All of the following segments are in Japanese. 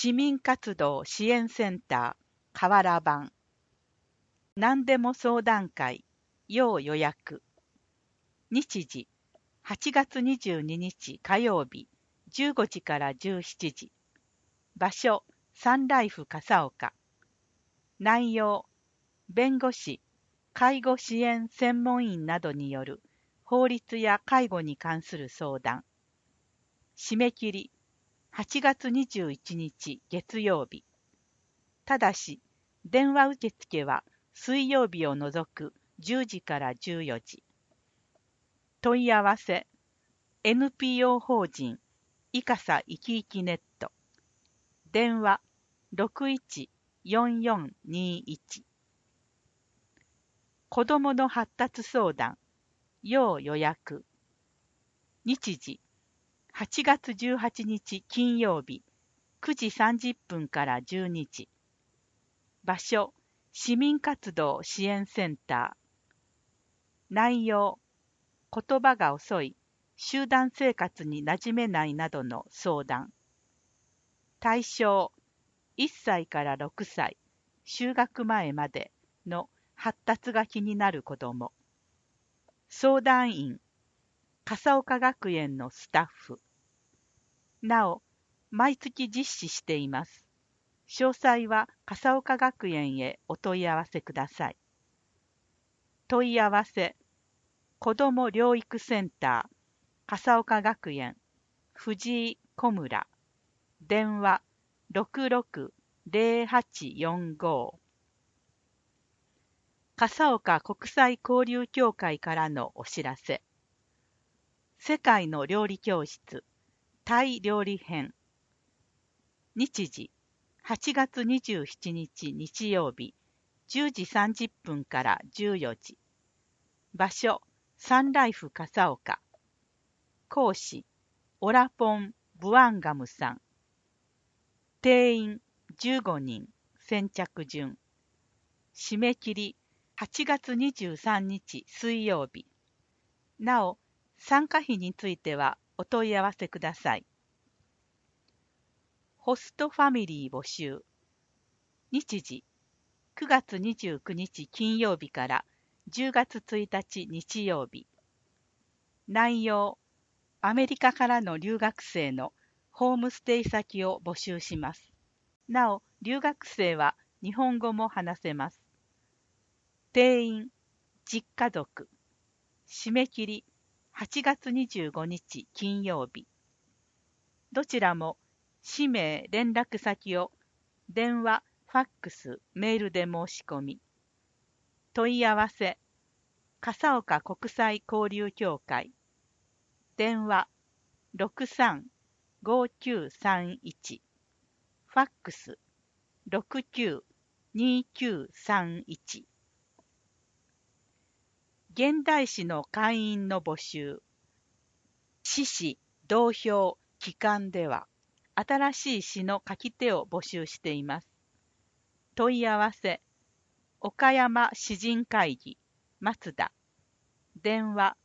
市民活動支援センター河原版何でも相談会要予約日時8月22日火曜日15時から17時場所サンライフ笠岡内容弁護士介護支援専門員などによる法律や介護に関する相談締め切り8月21日月曜日ただし電話受付は水曜日を除く10時から14時問い合わせ NPO 法人いかさいきいきネット電話614421子どもの発達相談要予約日時8月18日金曜日9時30分から12時場所市民活動支援センター内容言葉が遅い集団生活に馴染めないなどの相談対象1歳から6歳就学前までの発達が気になる子ども相談員笠岡学園のスタッフなお毎月実施しています詳細は笠岡学園へお問い合わせください問い合わせ子ども療育センター笠岡学園藤井小村電話660845笠岡国際交流協会からのお知らせ世界の料理教室タイ料理編日時8月27日日曜日10時30分から14時場所サンライフ笠岡講師オラポン・ブアンガムさん定員15人先着順締め切り8月23日水曜日なお参加費についてはお問い合わせくださいホストファミリー募集日時9月29日金曜日から10月1日日曜日内容アメリカからの留学生のホームステイ先を募集しますなお留学生は日本語も話せます定員10家族締め切り8月25日金曜日どちらも氏名連絡先を電話ファックスメールで申し込み問い合わせ笠岡国際交流協会電話635931ファックス692931現代詩の会員の募集詩詞同票期間では新しい詩の書き手を募集しています問い合わせ岡山詩人会議松田電話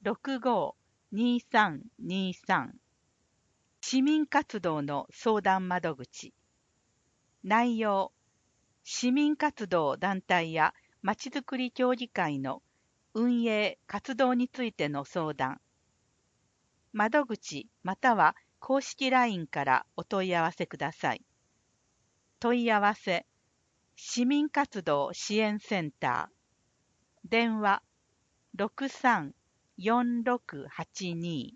652323市民活動の相談窓口内容市民活動団体やまちづくり協議会の運営活動についての相談窓口または公式 LINE からお問い合わせください問い合わせ市民活動支援センター電話634682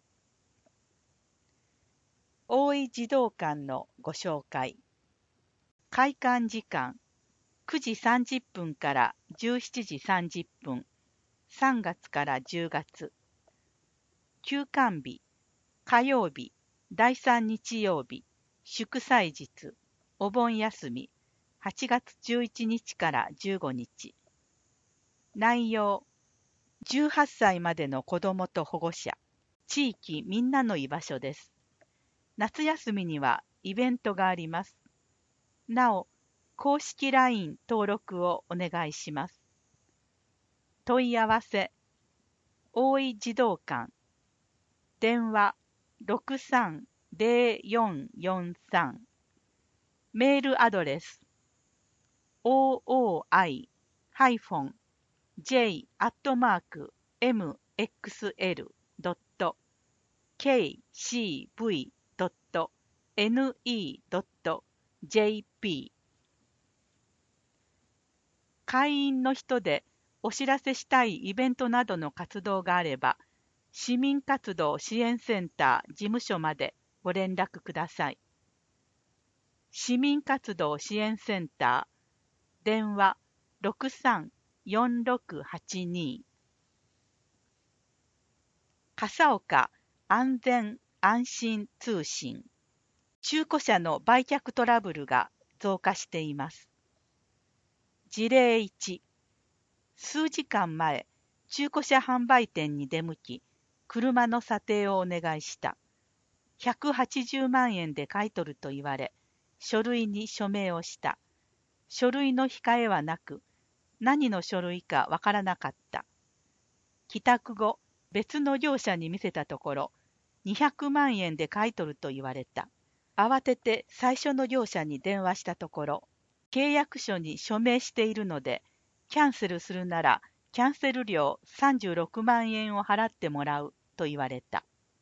大井児童館のご紹介開館時間9時30分から17時30分3月から10月休館日火曜日第3日曜日祝祭日お盆休み8月11日から15日内容18歳までの子どもと保護者地域みんなの居場所です夏休みにはイベントがありますなお公式 LINE 登録をお願いします問い合わせ大井児童館電話630443 メールアドレス ooi-mxl.kcv.ne.jp 会員の人でお知らせしたいイベントなどの活動があれば、市民活動支援センター事務所までご連絡ください。市民活動支援センター、電話634682。笠岡安全安心通信。中古車の売却トラブルが増加しています。事例1、数時間前、中古車販売店に出向き、車の査定をお願いした。180万円で買い取ると言われ、書類に署名をした。書類の控えはなく、何の書類かわからなかった。帰宅後、別の業者に見せたところ、200万円で買い取ると言われた。慌てて最初の業者に電話したところ、契約書に署名しているので、キャンセルするなら、キャンセル料36万円を払ってもらうと言われた。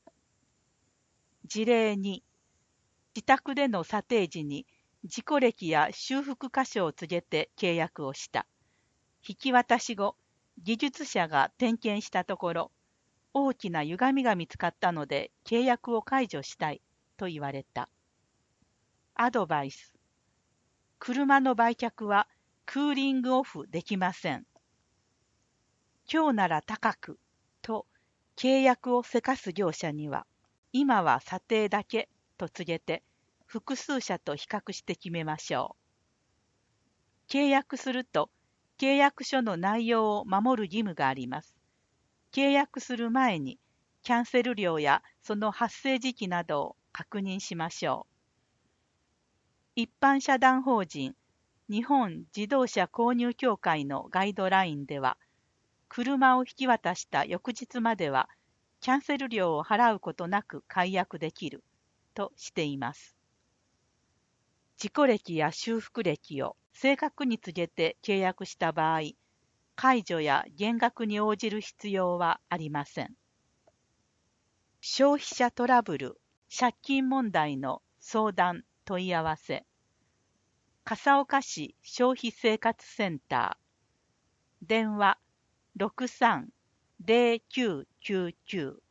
事例2、自宅での査定時に事故歴や修復箇所を告げて契約をした。引き渡し後、技術者が点検したところ、大きな歪みが見つかったので契約を解除したいと言われた。アドバイス。車の売却はクーリングオフできません。今日なら高くと契約をせかす業者には、今は査定だけと告げて複数社と比較して決めましょう。契約すると契約書の内容を守る義務があります。契約する前にキャンセル料やその発生時期などを確認しましょう。一般社団法人日本自動車購入協会のガイドラインでは、車を引き渡した翌日まではキャンセル料を払うことなく解約できるとしています。事故歴や修復歴を正確に告げて契約した場合、解除や減額に応じる必要はありません。消費者トラブル、借金問題の相談・問い合わせ。笠岡市消費生活センター。電話63-0999